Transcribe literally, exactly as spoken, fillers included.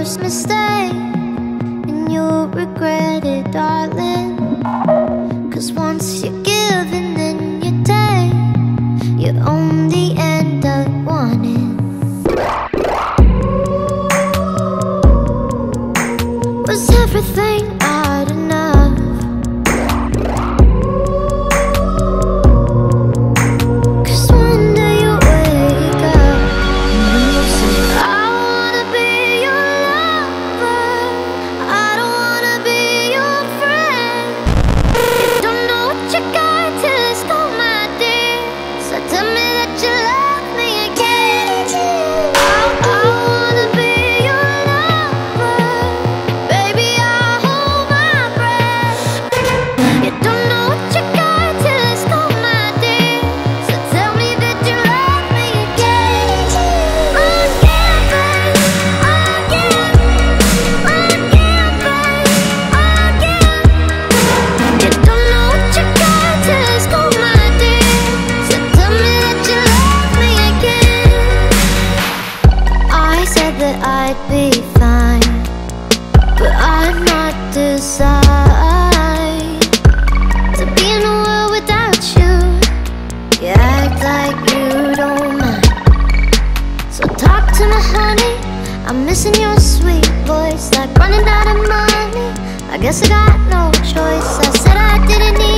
first mistake, and you'll regret it, darling. Cause once you give and then you take, you only end up wanting. Was everything not enough? Cause one day you wake up and you say, I wanna be your lover, I don't wanna be your friend. You don't know what you got till it's gone, my dear. So tell me that you love me again. I, I wanna be your lover, baby, I hold my breath. You don't know what you got till it's gone, my dear. So tell me that you love me again. Again, babe, again, again, babe, again. You don't know what you got till it's gone, my dear. So tell me that you love me again. I said that I'd be fine, but I'm not designed to be in a world without you. You act like you don't mind, so talk to me, honey. I'm missing your sweet voice, like running out of money. I guess I got no choice. I said I didn't need